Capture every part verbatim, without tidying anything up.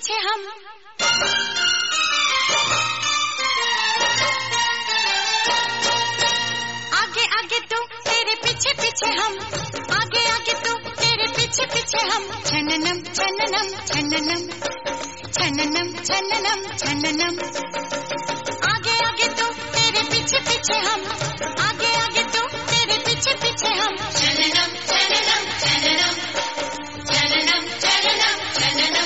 पीछे हम, आगे आगे तू तेरे पीछे पीछे हम, आगे आगे तू तेरे पीछे पीछे हम। छननम छननम छननम छननम छननम छननम, आगे आगे तू तेरे पीछे पीछे हम, आगे आगे तू तेरे पीछे पीछे हम। छननम छननम छननम छननम छननम छननम,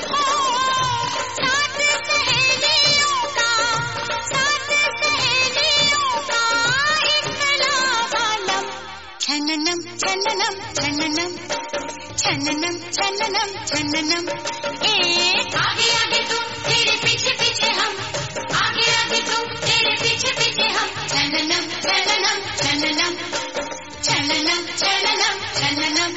साथ सहेलियों का, साथ सहेलियों का इख्तिलाफ आलम। छननम छननम छननम छननम छननम छननम, ए आगे आगे तू तेरे पीछे पीछे हम, आगे आगे तू तेरे पीछे पीछे हम। छननम छननम छननम छननम छननम छननम,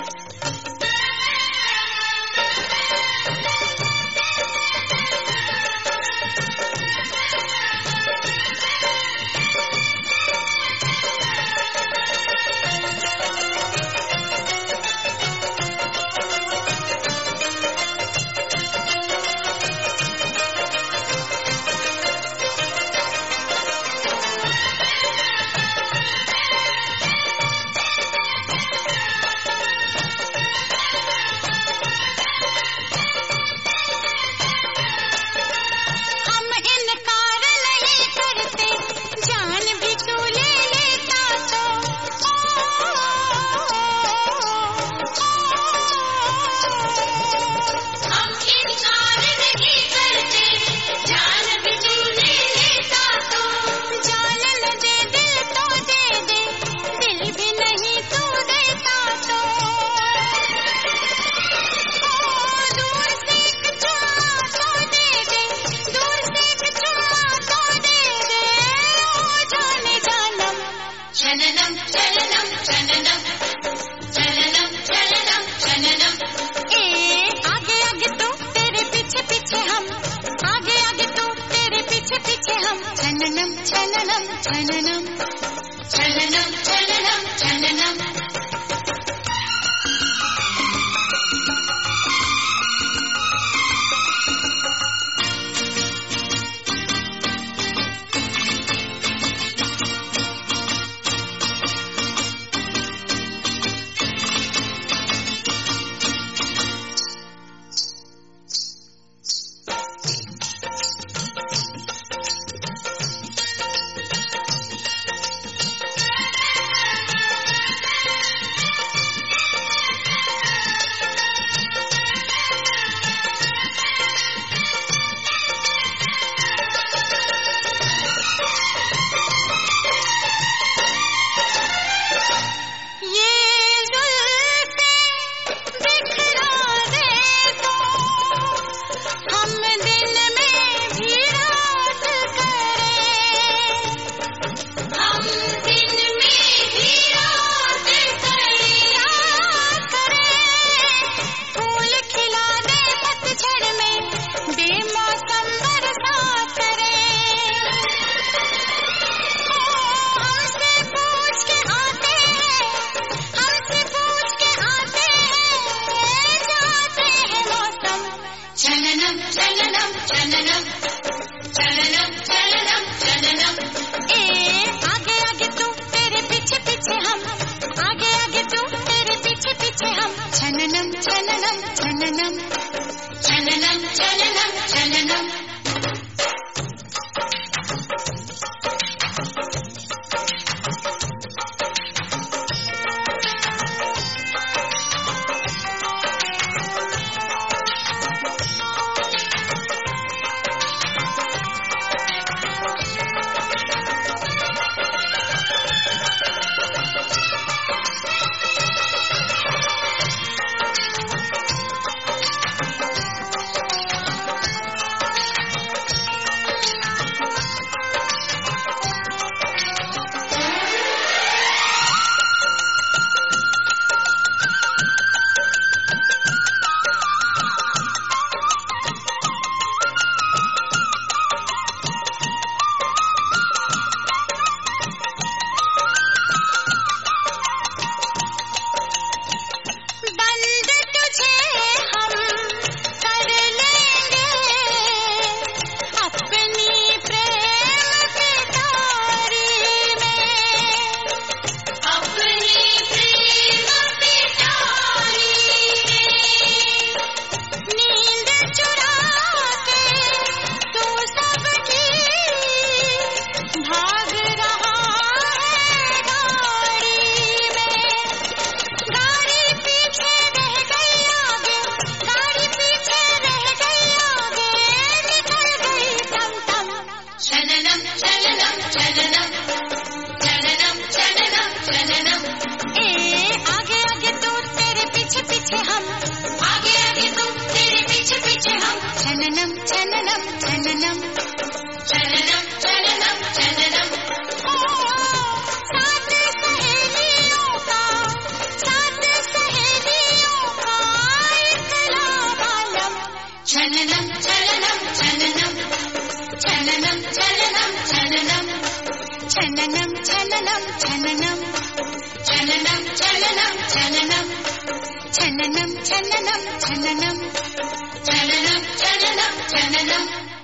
छननम छननम छननम छननम छननम छननम, ए आगे आगे तू तेरे पीछे पीछे हम, आगे आगे तू तेरे पीछे पीछे हम। छननम छननम छननम छननम छननम छननम, छननम छननम छननम छननम छननम छननम, ए आगे आगे तू तेरे पीछे पीछे हम, आगे आगे तू तेरे पीछे पीछे हम। छननम छननम छननम छननम छननम छननम, छननम छननम छननम छननम छननम। ओ सात सहेलियों का सात सहेलियों का एक लावालम। छननम छननम छननम छननम छननम छननम छननम छननम छननम छननम छननम छननम छननम छननम छननम छननम छननम छननम।